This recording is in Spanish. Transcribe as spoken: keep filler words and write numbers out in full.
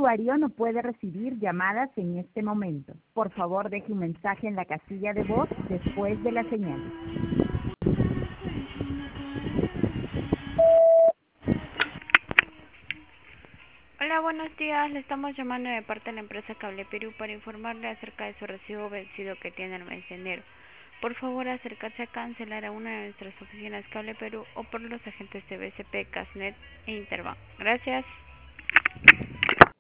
usuario no puede recibir llamadas en este momento. Por favor, deje un mensaje en la casilla de voz después de la señal. Hola, buenos días. Le estamos llamando de parte de la empresa Cable Perú para informarle acerca de su recibo vencido que tiene el mes de enero. Por favor, acercarse a cancelar a una de nuestras oficinas Cable Perú o por los agentes de B C P, Casnet e Interbank. Gracias.